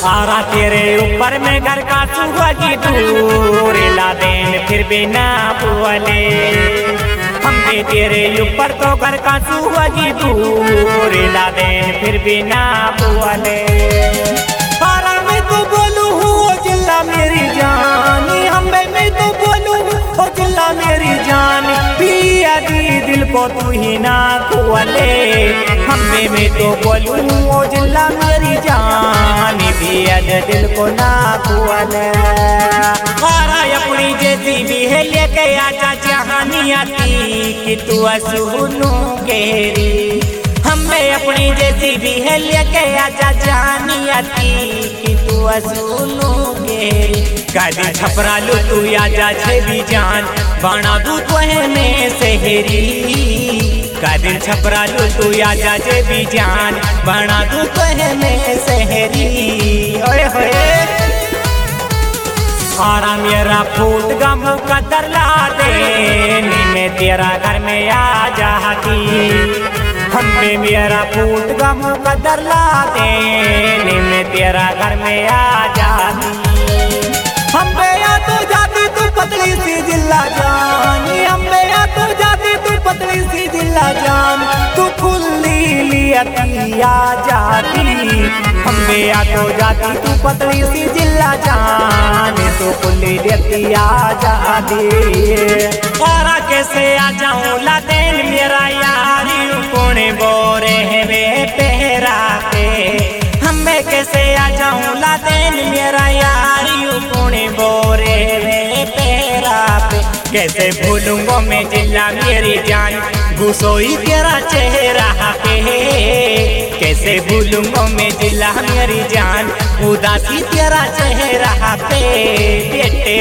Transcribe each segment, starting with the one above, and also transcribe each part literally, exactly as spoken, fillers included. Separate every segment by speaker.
Speaker 1: आरा तेरे ऊपर में घर का सुहागी दूर लादेन फिर भी ना बोले। हम भी तेरे ऊपर तो घर का सुहागी दूर लादेन फिर भी ना बोले। आरा मैं तो बोलूं हो जिल्ला मेरी जानी, हम मैं तो बोलूं हो जिल्ला मेरी जानी, पिया दी दिल को तू ही ना खोले। हम मैं तो बोलूं हो जिल्ला मेरी जानी, पिया दी दिल को ना खोले। आरा अपनी जैसी भी है लेके आजा जहानी आती कि तू सुनू गेरी। हमें अपनी जैसी भी है लेके आजा जानी आती कि तू सुनू गेरी। कादी छपरा लू तू आजा छे भी जान, बाणा दू तोहे में सेहरी। कादी छपरा लू तू आजा छे भी जान, बाणा दू तोहे में सेहरी। ओए होए आरा मेरा फूट का मुकद्दर ला दे, नी मैं तेरा घर में आ जाती। हमें मेरा फूट का मुकद्दर ला दे, नी मैं तेरा घर में आ जाती। हम या तो जाती तू पतली सी जिल्ला जानी, हम या तो जाती तू पतली सी जिल्ला जान, तू खुली लियती आ जाती। हम या तो जाती तू पतली सी जिल्ला जान, तू खुली लियती आ जाती। आरा कैसे आ जाऊं लादेन मेरा यारी, कोने बोरे है वे पहरा पे। हमें कैसे आ जाऊं लादेन मेरा यारी, कोने बोरे वे पहरा पे। कैसे भूलूंगा मैं जिल्ला मेरी जान, गुस्सोई तेरा चेहरा पे। कैसे भूलूंगा मैं जिल्ला मेरी जान, उदासी तेरा चेहरा पे। बेटे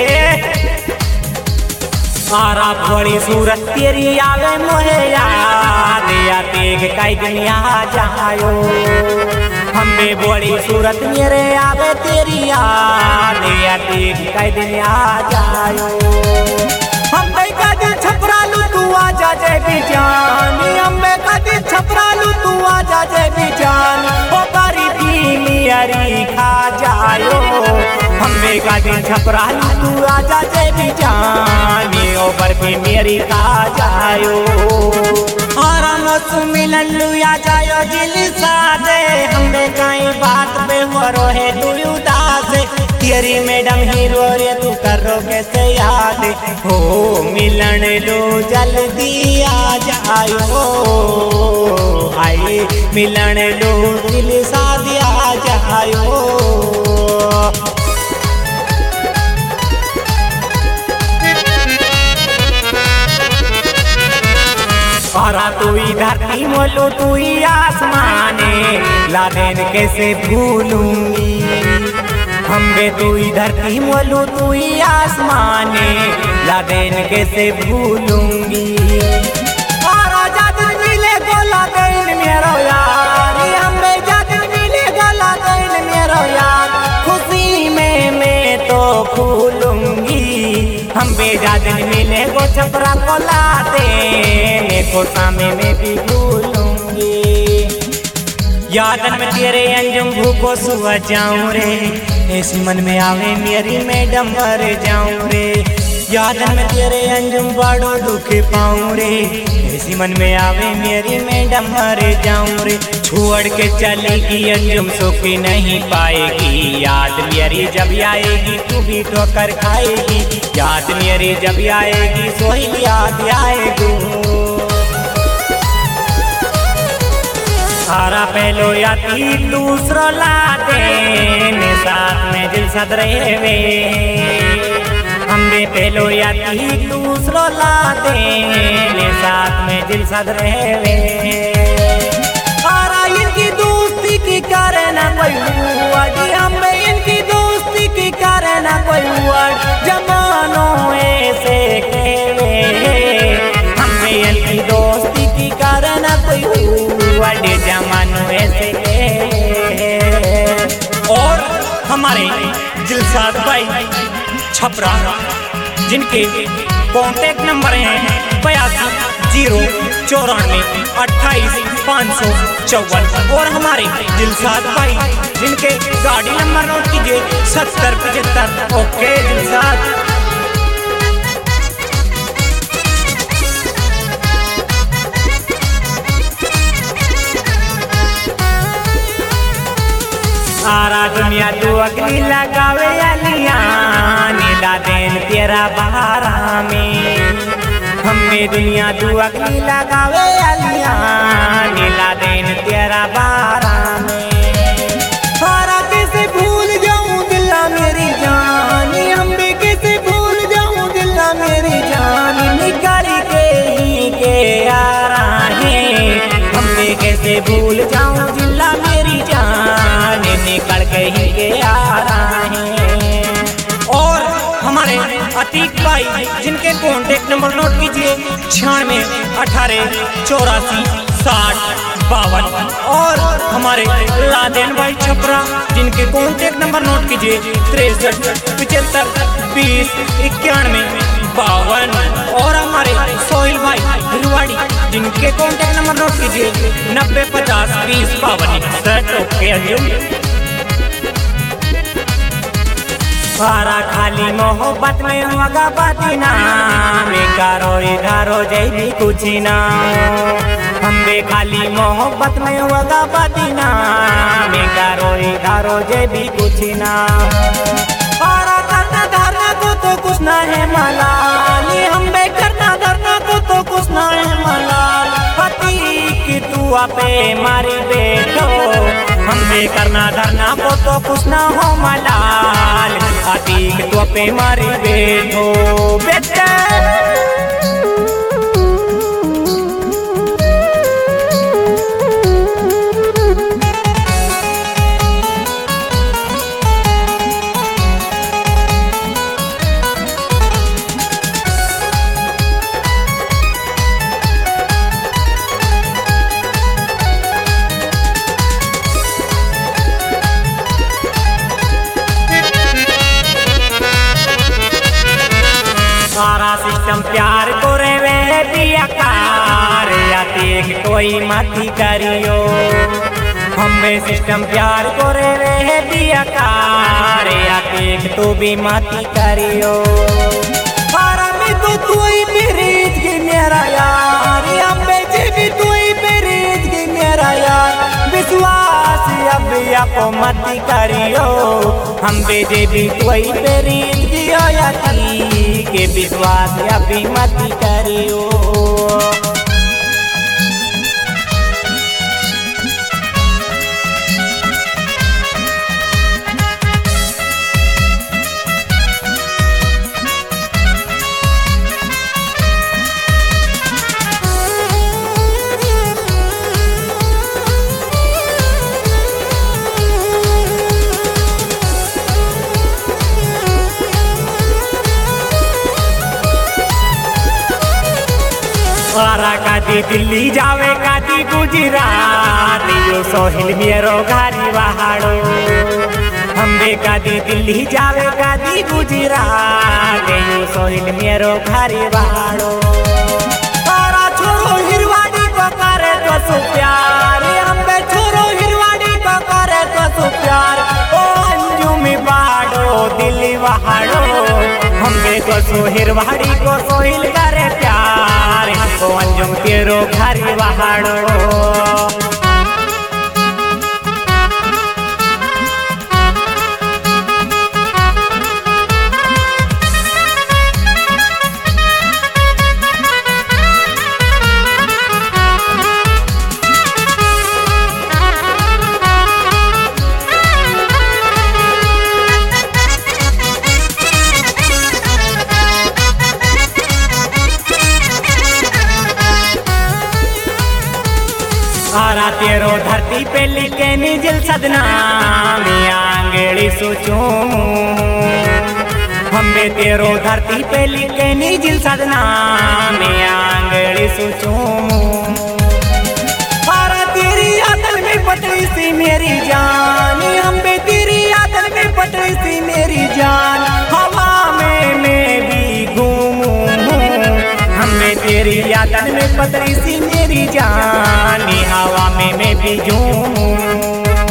Speaker 1: आरा बड़ी सूरत तेरी आवे मोहे याद, या तेग कई दुनिया जायो। हमें बड़ी सूरत मेरे आवे तेरी याद, या तेग कई दुनिया जायो। हम का दिल छपरा लू तू आजा जय भी जानी, हमें का दिल छपरा लू तू आजा जय भी जानी। ओ बारी भी मेरी खा जायो, हमें का दिल छपरा लू तू आजा जय भी जानी, ओ बर्फी मेरी खा जायो। आराम से मिलन लू आ जायो दिल सादे, हमें कई बात पे हो रोहे तू उदास। तेरी मैडम हीरो रे तू करो कैसे याद, हो मिलन लो जल्दी आ जायो। आए मिलन लो दिल सादे आ जायो। आरा तू ही धरती मोलो तू ही आसमाने, लादेन कैसे भूलूंगी। हमें तू ही धरती मोलो तू ही आसमाने, लादेन कैसे भूलूंगी। आरा जादन मिले गो लादेन मेरो यार, हमें जादन मिले गो लादेन मेरो यार, खुशी में मैं तो भूलूंगी। हम बेजादन मिले गो छपरा को लादेन, को सामे में भी भूलूंगी। यादन में तेरे अंजुम भूखो सुबह जाऊं रे, ऐसी मन में आवे मेरी मैडम मर जाऊं रे। यादन में तेरे अंजुम बड़ो दुख पाऊं रे, ऐसी मन में आवे मेरी मैडम मर जाऊं रे। छोड़ के चलेगी अंजुम सुखी नहीं पाएगी, याद मेरी जब आएगी तू भी ठोकर खाएगी। याद मेरी जब आएगी सोही याद आएगी। आरा पहलो याती दूसरो लादेन, साथ में दिल सद रहे वे। हमें पहलो याती दूसरो लादेन, साथ में दिल सद रहे वे। आरा इनकी दोस्ती की कारण कोई हुआ, हमें इनकी दोस्ती की कारण कोई हुआ। जमानों ऐसे कहवे, हमें इनकी दोस्ती की कारण कोई हुआ। जमानों ऐसे और हमारे दिलसाद भाई छपरा, जिनके कॉन्टेक्ट नंबर हैं बयासी जीरो चौरानवे अट्ठाईस पाँच सौ चौवन। और हमारे दिलशाद भाई जिनके गाड़ी नंबर नोट कीजिए सत्तर पचहत्तर। ओके दिलशाद। सारा दुनिया तू अग्नि लगावे अलिया नीला देन तेरा बहारा में। हमें दुनिया तू अग्नि लगावे अलिया नीला देन तेरा बहारा में। सारा कैसे भूल जाऊं दिल्ला मेरी जानी, हम भी कैसे भूल जाऊं दिल्ला मेरी जानी। निकाल के ही के यारा है हम भी कैसे भूल जाऊं दिल्ला मेरी जान, निकल के ही के आ रहा है। और हमारे अतीक भाई जिनके कॉन्टेक्ट नंबर नोट कीजिए छियानवे अठारह चौरासी साठ बावन। और हमारे लादेन भाई छपरा जिनके कॉन्टेक्ट नंबर नोट कीजिए तिरसठ पचहत्तर बीस इक्यानवे बावन। और हमारे सोहेल भाई हिरवाड़ी जिनके कॉन्टेक्ट नंबर नोट कीजिए नब्बे पचास बीस बावन इकसठ। ओके अंजुम। सारा खाली मोहब्बत में होगा बातिना में कारो इधारो जैबी कुछ ना। हम बे खाली मोहब्बत में होगा बातिना में कारो इधारो जैबी कुछ ना। सारा करना धरना को तो कुछ ना है मलाली, हम बे करना धरना को तो कुछ ना है मलाल। पति की तू आपे मारी बैठो, हम बे करना धरना को तो कुछ ना हो मलाल। अतीक तो पे मारी बैठो बेटा। सारा सिस्टम प्यार को रे वे पिया कार या देख कोई मती करियो। हमें सिस्टम प्यार को रे वे पिया कार या देख तू भी मती करियो। सारा में तो तू ही प्रीत की मेरा यार, हमें जे भी तू ही प्रीत की मेरा यार। विश्वास अब आपको मती करियो, हम बेजे भी तू ही प्रीत की याती के विश्वास अभी मत करियो। सारा काती दिल्ली जावे काती गुजरात यो सोहिल मेरो घारी वहाड़ो। हम बे काती दिल्ली जावे काती गुजरात यो सोहिल मेरो घारी वहाड़ो। सारा छोरो हिरवाड़ी को करे तो सु प्यार, हम बे छोरो हिरवाड़ी को करे तो सु प्यार। ओ अंजुमी बाड़ो दिल्ली वहाड़ो, हम बे तो सु हिरवाड़ी को सोहिल करे प्यार। ओ अंजुम तेरो घारी वहाड़ो। सारा तेरो धरती पे लिखे निजल सदना में आंगड़ी सोचूं। हमें तेरो धरती पे लिखे निजल सदना में आंगड़ी सोचूं। सारा तेरी आदल में पटरी सी मेरी जान, हम बे तेरी आदल में पटरी सी मेरी जान। हवा में मैं भी घूमूं, हमें तेरी आदल में पटरी सी मेरी जान, हवा में मैं भी झूमूं।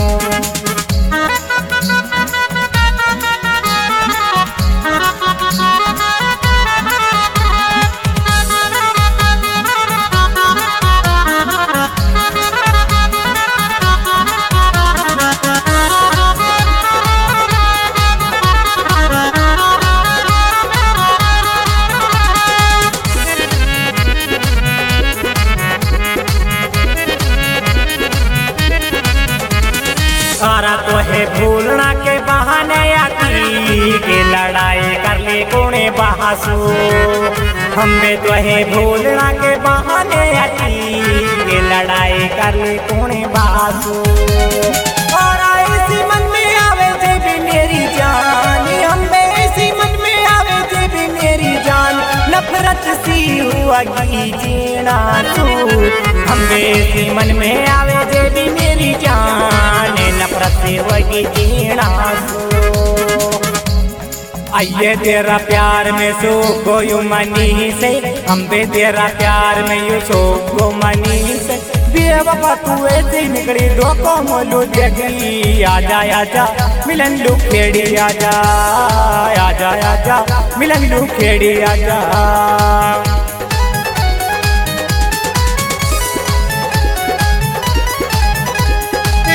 Speaker 1: सारा तो है भूलना के बहाने आती के लड़ाई कर ले कोने बहासू, हमें तो है भूलना के बहाने आती के लड़ाई कर ले कोने बहासू। और ऐसी मन में आवे जे भी मेरी जान, हमें ऐसी मन में आवे जे भी मेरी जान, नफरत सी हुआ की जीना तू, हमें ऐसी मन में आवे जे भी मेरी जान, नफरत से वही जीना सो। आइए तेरा प्यार में सो गो मनी से, हम पे तेरा प्यार में यू सो गो मनी से, बेवफा तू ऐसे निकली धोखो मोलू जगी। आजा आजा मिलन लू खेड़ी, आजा आजा आजा मिलन लू खेड़ी, आजा।